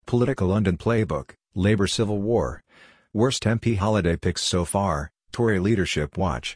Political London Playbook, Labour Civil War. Worst MP holiday picks so far, Tory Leadership Watch.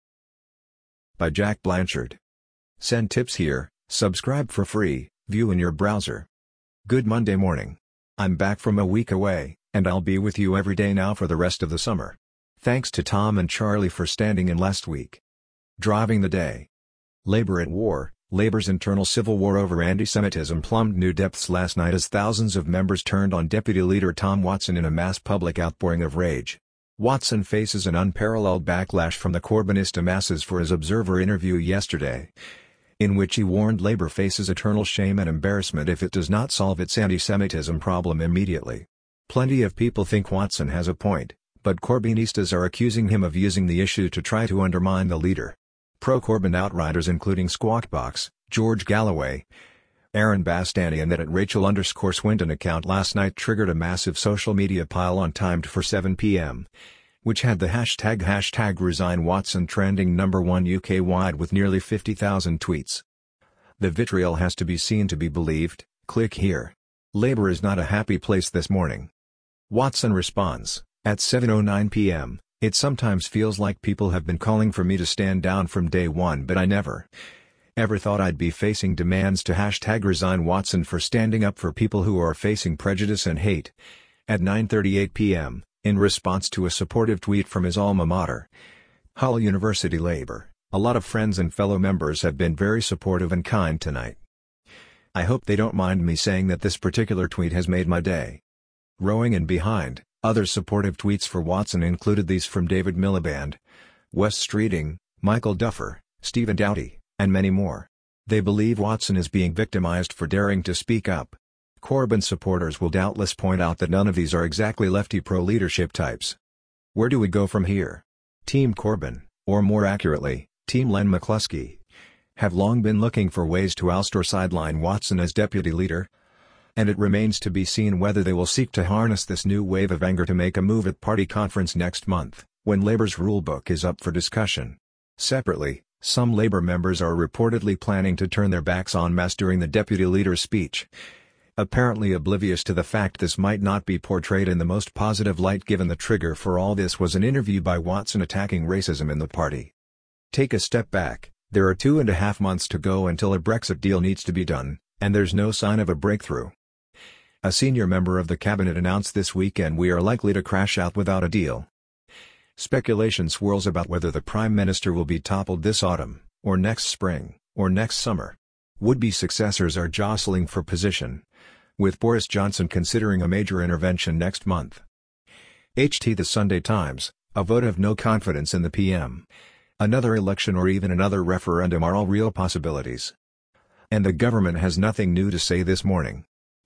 By Jack Blanchard. Send tips here, subscribe for free, view in your browser. Good Monday morning. I'm back from a week away, and I'll be with you every day now for the rest of the summer. Thanks to Tom and Charlie for standing in last week. Driving the day. Labour at war. Labour's internal civil war over anti-Semitism plumbed new depths last night as thousands of members turned on Deputy Leader Tom Watson in a mass public outpouring of rage. Watson faces an unparalleled backlash from the Corbynista masses for his Observer interview yesterday, in which he warned Labour faces eternal shame and embarrassment if it does not solve its anti-Semitism problem immediately. Plenty of people think Watson has a point, but Corbynistas are accusing him of using the issue to try to undermine the leader. Pro-Corbyn outriders including Squawk Box, George Galloway, Aaron Bastani and that at Rachel_Swindon account last night triggered a massive social media pile-on timed for 7 p.m, which had the hashtag #ResignWatson trending #1 UK-wide with nearly 50,000 tweets. The vitriol has to be seen to be believed. Click here. Labour is not a happy place this morning. Watson responds, at 7:09 p.m, "It sometimes feels like people have been calling for me to stand down from day one, but I never ever thought I'd be facing demands to #ResignWatson for standing up for people who are facing prejudice and hate." At 9:38 p.m, in response to a supportive tweet from his alma mater, Hull University Labour, "A lot of friends and fellow members have been very supportive and kind tonight. I hope they don't mind me saying that this particular tweet has made my day." Rowing in behind, other supportive tweets for Watson included these from David Miliband, Wes Streeting, Michael Duffer, Stephen Doughty, and many more. They believe Watson is being victimized for daring to speak up. Corbyn supporters will doubtless point out that none of these are exactly lefty pro-leadership types. Where do we go from here? Team Corbyn, or more accurately, Team Len McCluskey, have long been looking for ways to oust or sideline Watson as deputy leader, and it remains to be seen whether they will seek to harness this new wave of anger to make a move at party conference next month, when Labour's rulebook is up for discussion. Separately, some Labour members are reportedly planning to turn their backs en masse during the deputy leader's speech, apparently oblivious to the fact this might not be portrayed in the most positive light given the trigger for all this was an interview by Watson attacking racism in the party. Take a step back, there are 2.5 months to go until a Brexit deal needs to be done, and there's no sign of a breakthrough. A senior member of the cabinet announced this weekend we are likely to crash out without a deal. Speculation swirls about whether the Prime Minister will be toppled this autumn, or next spring, or next summer. Would-be successors are jostling for position, with Boris Johnson considering a major intervention next month. The Sunday Times, a vote of no confidence in the PM, another election or even another referendum are all real possibilities. And the government has nothing new to say this morning.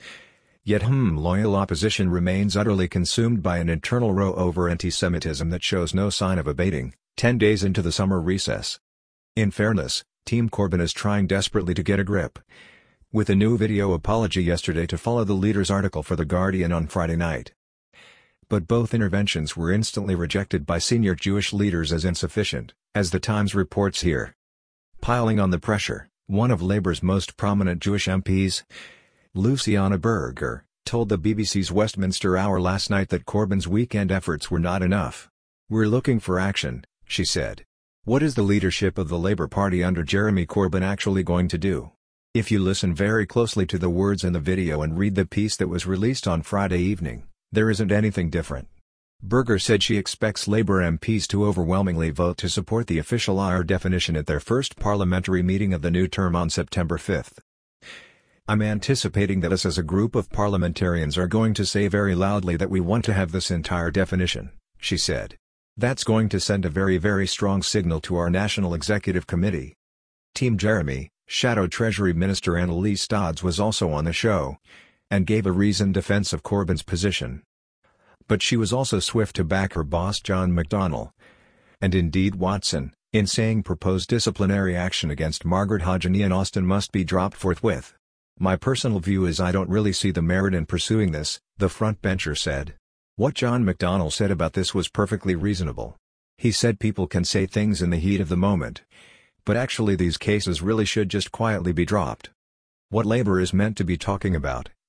Yet loyal opposition remains utterly consumed by an internal row over anti-Semitism that shows no sign of abating, 10 days into the summer recess. In fairness, Team Corbyn is trying desperately to get a grip, with a new video apology yesterday to follow the leader's article for The Guardian on Friday night. But both interventions were instantly rejected by senior Jewish leaders as insufficient, as the Times reports here. Piling on the pressure, one of Labour's most prominent Jewish MPs, Luciana Berger, told the BBC's Westminster Hour last night that Corbyn's weekend efforts were not enough. "We're looking for action," she said. "What is the leadership of the Labour Party under Jeremy Corbyn actually going to do?" If you listen very closely to the words in the video and read the piece that was released on Friday evening, there isn't anything different. Berger said she expects Labour MPs to overwhelmingly vote to support the official IR definition at their first parliamentary meeting of the new term on September 5. "I'm anticipating that us as a group of parliamentarians are going to say very loudly that we want to have this entire definition," she said. "That's going to send a very, very strong signal to our National Executive Committee." Team Jeremy, Shadow Treasury Minister Annalise Dodds was also on the show, and gave a reasoned defense of Corbyn's position. But she was also swift to back her boss John McDonnell, and indeed Watson, in saying proposed disciplinary action against Margaret Hodgson and Austin must be dropped forthwith. "My personal view is I don't really see the merit in pursuing this," the frontbencher said. What John McDonnell said about this was perfectly reasonable. He said people can say things in the heat of the moment, but actually these cases really should just quietly be dropped. What Labour is meant to be talking about,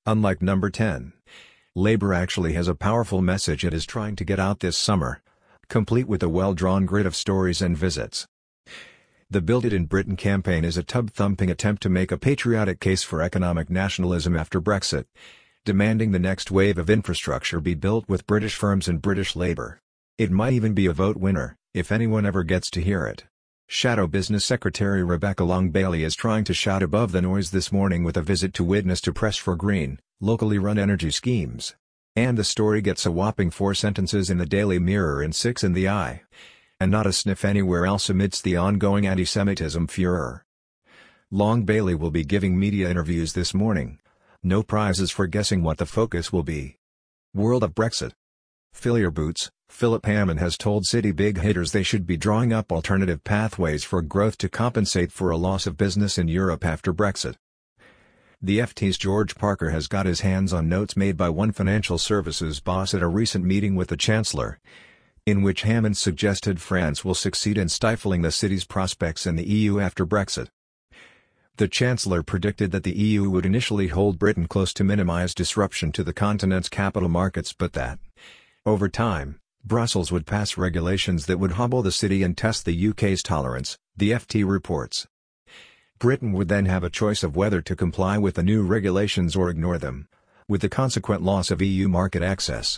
Unlike number 10, Labour actually has a powerful message it is trying to get out this summer, complete with a well-drawn grid of stories and visits. The Build It in Britain campaign is a tub-thumping attempt to make a patriotic case for economic nationalism after Brexit, demanding the next wave of infrastructure be built with British firms and British labour. It might even be a vote winner, if anyone ever gets to hear it. Shadow Business Secretary Rebecca Long-Bailey is trying to shout above the noise this morning with a visit to Widnes to press for green, locally run energy schemes. And the story gets a whopping 4 sentences in the Daily Mirror and 6 in the Eye. And not a sniff anywhere else amidst the ongoing anti-Semitism furor. Long-Bailey will be giving media interviews this morning. No prizes for guessing what the focus will be. World of Brexit. Fill your boots. Philip Hammond has told City big hitters they should be drawing up alternative pathways for growth to compensate for a loss of business in Europe after Brexit. The FT's George Parker has got his hands on notes made by one financial services boss at a recent meeting with the Chancellor, in which Hammond suggested France will succeed in stifling the city's prospects in the EU after Brexit. The Chancellor predicted that the EU would initially hold Britain close to minimise disruption to the continent's capital markets but that, over time, Brussels would pass regulations that would hobble the city and test the UK's tolerance, the FT reports. Britain would then have a choice of whether to comply with the new regulations or ignore them, with the consequent loss of EU market access.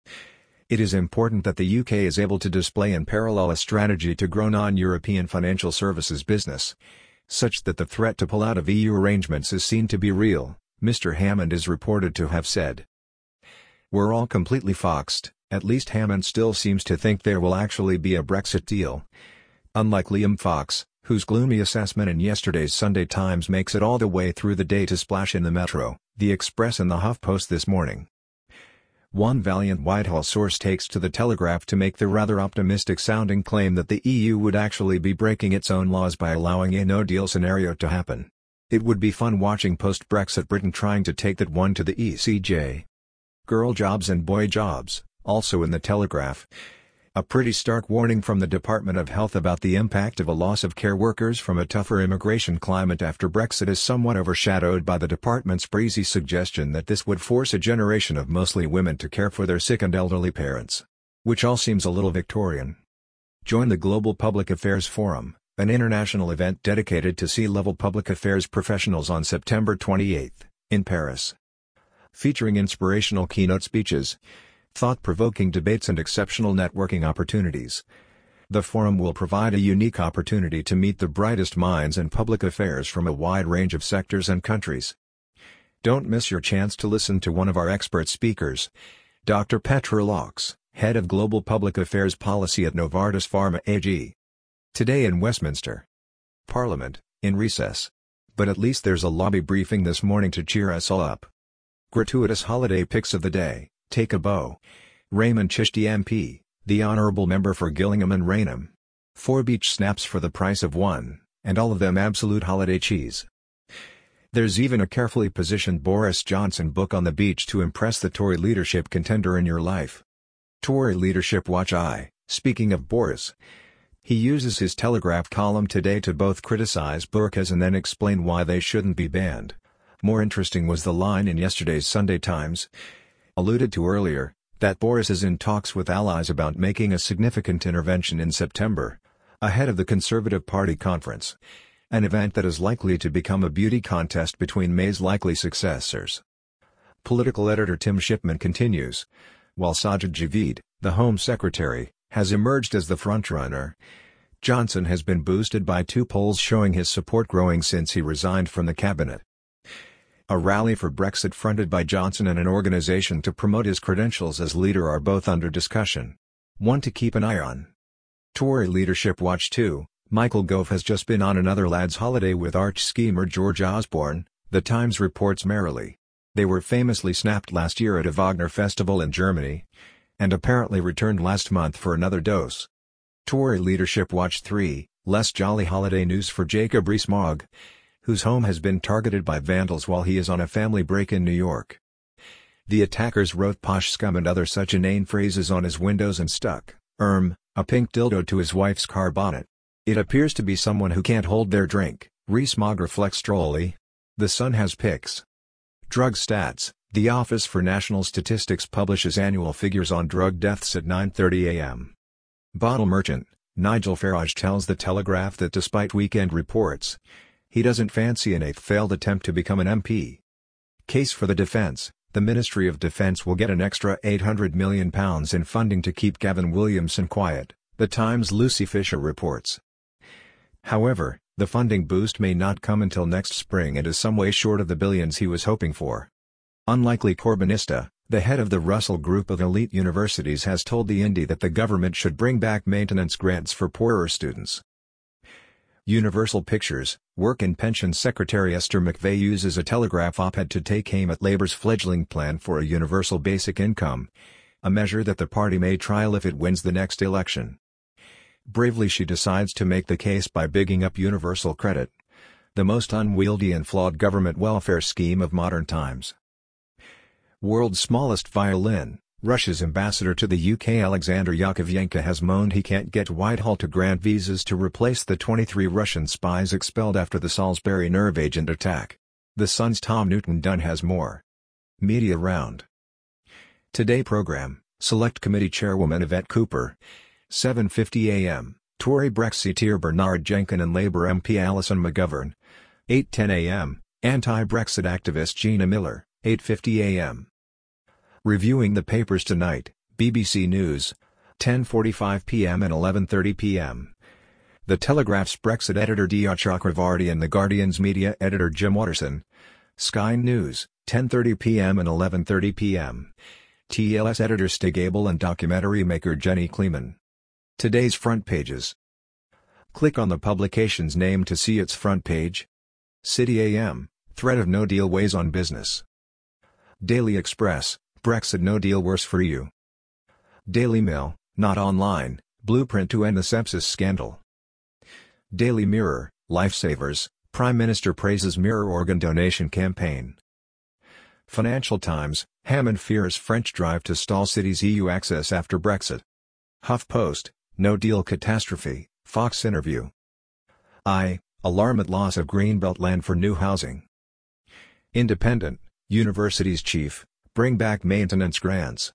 It is important that the UK is able to display in parallel a strategy to grow non-European financial services business, such that the threat to pull out of EU arrangements is seen to be real, Mr. Hammond is reported to have said. We're all completely foxed. At least Hammond still seems to think there will actually be a Brexit deal. Unlike Liam Fox, whose gloomy assessment in yesterday's Sunday Times makes it all the way through the day to splash in the Metro, the Express and the HuffPost this morning. One valiant Whitehall source takes to the Telegraph to make the rather optimistic-sounding claim that the EU would actually be breaking its own laws by allowing a no-deal scenario to happen. It would be fun watching post-Brexit Britain trying to take that one to the ECJ. Girl jobs and boy jobs. Also in the Telegraph, a pretty stark warning from the Department of Health about the impact of a loss of care workers from a tougher immigration climate after Brexit is somewhat overshadowed by the department's breezy suggestion that this would force a generation of mostly women to care for their sick and elderly parents. Which all seems a little Victorian. Join the Global Public Affairs Forum, an international event dedicated to C-level public affairs professionals on September 28, in Paris. Featuring inspirational keynote speeches, thought-provoking debates and exceptional networking opportunities. The forum will provide a unique opportunity to meet the brightest minds in public affairs from a wide range of sectors and countries. Don't miss your chance to listen to one of our expert speakers, Dr. Petra Laux, Head of Global Public Affairs Policy at Novartis Pharma AG. Today in Westminster. Parliament, in recess. But at least there's a lobby briefing this morning to cheer us all up. Gratuitous holiday picks of the day. Take a bow. Raymond Chishti MP, the Honourable Member for Gillingham and Rainham. 4 beach snaps for the price of 1, and all of them absolute holiday cheese. There's even a carefully positioned Boris Johnson book on the beach to impress the Tory leadership contender in your life. Tory Leadership Watch. Speaking of Boris, he uses his Telegraph column today to both criticise burqas and then explain why they shouldn't be banned. More interesting was the line in yesterday's Sunday Times, alluded to earlier, that Boris is in talks with allies about making a significant intervention in September, ahead of the Conservative Party conference, an event that is likely to become a beauty contest between May's likely successors. Political editor Tim Shipman continues, while Sajid Javid, the Home Secretary, has emerged as the frontrunner, Johnson has been boosted by 2 polls showing his support growing since he resigned from the cabinet. A rally for Brexit fronted by Johnson and an organisation to promote his credentials as leader are both under discussion. One to keep an eye on. Tory Leadership Watch 2, Michael Gove has just been on another lad's holiday with arch-schemer George Osborne, The Times reports merrily. They were famously snapped last year at a Wagner festival in Germany, and apparently returned last month for another dose. Tory Leadership Watch 3, less jolly holiday news for Jacob Rees-Mogg, whose home has been targeted by vandals while he is on a family break in New York. The attackers wrote "posh scum" and other such inane phrases on his windows and stuck a pink dildo to his wife's car bonnet. It appears to be someone who can't hold their drink, Rees-Mogg reflects drolly. The Sun has pics. Drug Stats. The Office for National Statistics publishes annual figures on drug deaths at 9:30 a.m. Bottle merchant, Nigel Farage tells The Telegraph that despite weekend reports, he doesn't fancy an eighth failed attempt to become an MP. Case for the defence. The Ministry of Defence will get an extra £800 million in funding to keep Gavin Williamson quiet, The Times' Lucy Fisher reports. However, the funding boost may not come until next spring and is some way short of the billions he was hoping for. Unlikely Corbynista, the head of the Russell Group of elite universities has told the Indie that the government should bring back maintenance grants for poorer students. Universal Pictures, Work and Pensions Secretary Esther McVey uses a Telegraph op-ed to take aim at Labour's fledgling plan for a universal basic income, a measure that the party may trial if it wins the next election. Bravely she decides to make the case by bigging up universal credit, the most unwieldy and flawed government welfare scheme of modern times. World's smallest violin, Russia's ambassador to the UK Alexander Yakovenko has moaned he can't get Whitehall to grant visas to replace the 23 Russian spies expelled after the Salisbury nerve agent attack. The Sun's Tom Newton-Dunn has more. Media Round. Today Programme, Select Committee Chairwoman Yvette Cooper. 7:50 a.m., Tory Brexiteer Bernard Jenkin and Labour MP Alison McGovern. 8:10 a.m., anti-Brexit activist Gina Miller. 8:50 a.m. Reviewing the papers tonight, BBC News. 10:45 p.m. and 11:30 p.m. The Telegraph's Brexit editor Diya Chakravarty and The Guardian's media editor Jim Watterson. Sky News. 10:30 p.m. and 11:30 p.m. TLS editor Stig Abel and documentary maker Jenny Kleeman. Today's front pages. Click on the publication's name to see its front page. City AM, threat of no deal weighs on business. Daily Express, Brexit no deal worse for you. Daily Mail, not online, blueprint to end the sepsis scandal. Daily Mirror, Lifesavers, Prime Minister praises mirror organ donation campaign. Financial Times, Hammond fears French drive to stall City's EU access after Brexit. HuffPost, no deal catastrophe, Fox interview. Alarm at loss of Greenbelt land for new housing. Independent, Universities chief, bring back maintenance grants.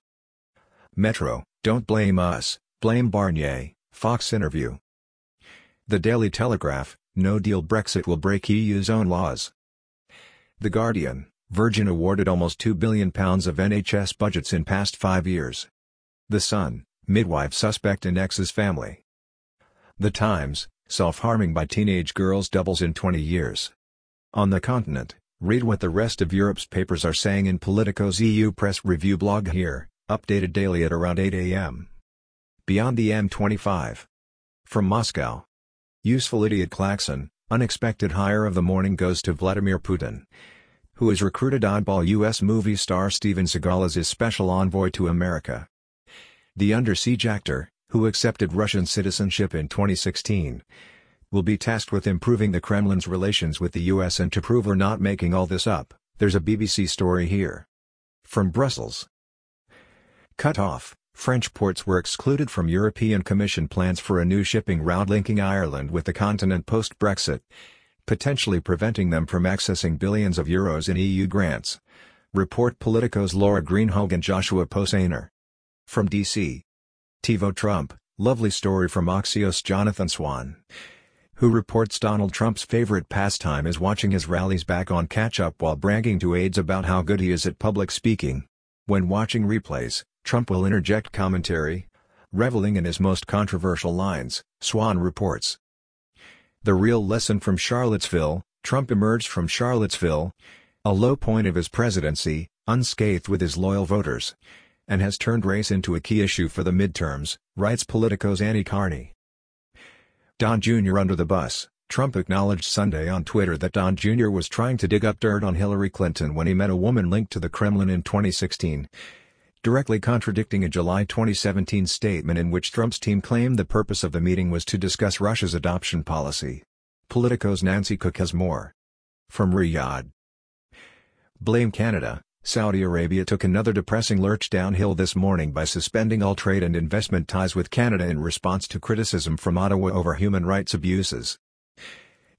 Metro, don't blame us, blame Barnier, Fox interview. The Daily Telegraph, no deal Brexit will break EU's own laws. The Guardian, Virgin awarded almost £2 billion of NHS budgets in past 5 years. The Sun, midwife suspect in ex's family. The Times, self-harming by teenage girls doubles in 20 years. On the Continent, read what the rest of Europe's papers are saying in Politico's EU Press Review blog here, updated daily at around 8 a.m. Beyond the M25. From Moscow. Useful idiot klaxon, unexpected hire of the morning goes to Vladimir Putin, who has recruited oddball U.S. movie star Steven Seagal as his special envoy to America. The under-siege actor, who accepted Russian citizenship in 2016, will be tasked with improving the Kremlin's relations with the U.S. and to prove we're not making all this up, there's a BBC story here. From Brussels. Cut off, French ports were excluded from European Commission plans for a new shipping route linking Ireland with the continent post-Brexit, potentially preventing them from accessing billions of euros in EU grants. Report Politico's Laura Greenhalgh and Joshua Posener. From D.C. TiVo Trump, lovely story from Axios Jonathan Swan, who reports Donald Trump's favorite pastime is watching his rallies back on catch-up while bragging to aides about how good he is at public speaking. When watching replays, Trump will interject commentary, reveling in his most controversial lines, Swan reports. The real lesson from Charlottesville, Trump emerged from Charlottesville, a low point of his presidency, unscathed with his loyal voters, and has turned race into a key issue for the midterms, writes Politico's Annie Carney. Don Jr. under the bus. Trump acknowledged Sunday on Twitter that Don Jr. was trying to dig up dirt on Hillary Clinton when he met a woman linked to the Kremlin in 2016, directly contradicting a July 2017 statement in which Trump's team claimed the purpose of the meeting was to discuss Russia's adoption policy. Politico's Nancy Cook has more. From Riyadh. Blame Canada. Saudi Arabia took another depressing lurch downhill this morning by suspending all trade and investment ties with Canada in response to criticism from Ottawa over human rights abuses.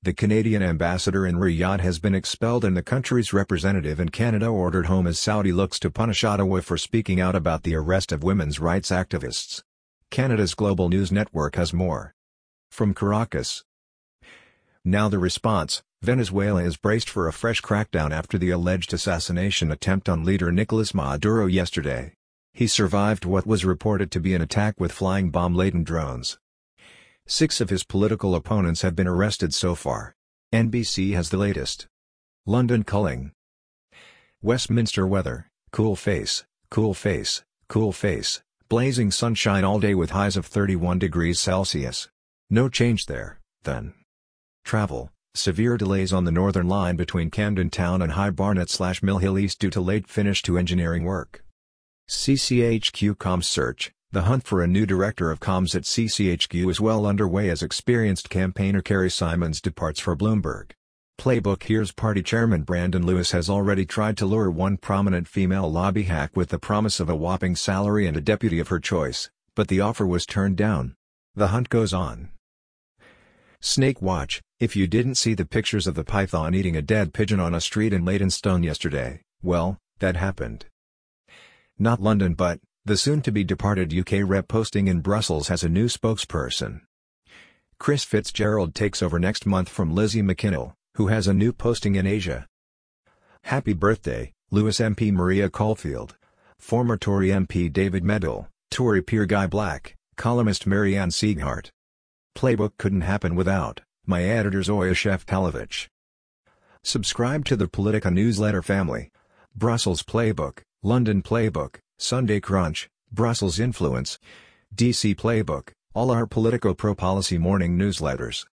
The Canadian ambassador in Riyadh has been expelled and the country's representative in Canada ordered home as Saudi looks to punish Ottawa for speaking out about the arrest of women's rights activists. Canada's Global News Network has more. From Caracas. Now the response: Venezuela is braced for a fresh crackdown after the alleged assassination attempt on leader Nicolas Maduro yesterday. He survived what was reported to be an attack with flying bomb-laden drones. 6 of his political opponents have been arrested so far. NBC has the latest. London culling. Westminster weather: cool face, cool face, cool face, blazing sunshine all day with highs of 31 degrees Celsius. No change there, then. Travel: severe delays on the Northern Line between Camden Town and High Barnet/Mill Hill East due to late finish to engineering work. CCHQ Comms search: the hunt for a new director of comms at CCHQ is well underway as experienced campaigner Kerry Simons departs for Bloomberg. Playbook: here's Party Chairman Brandon Lewis has already tried to lure one prominent female lobby hack with the promise of a whopping salary and a deputy of her choice, but the offer was turned down. The hunt goes on. Snake Watch: if you didn't see the pictures of the python eating a dead pigeon on a street in Leytonstone yesterday, well, that happened. Not London but, the soon-to-be-departed UK rep posting in Brussels has a new spokesperson. Chris Fitzgerald takes over next month from Lizzie McKinnell, who has a new posting in Asia. Happy birthday, Lewis MP Maria Caulfield. Former Tory MP David Medall, Tory peer Guy Black, columnist Marianne Sieghart. Playbook couldn't happen without my editors Oya Sheftalovich. Subscribe to the Politica newsletter family. Brussels Playbook, London Playbook, Sunday Crunch, Brussels Influence, DC Playbook, all our Politico Pro Policy morning newsletters.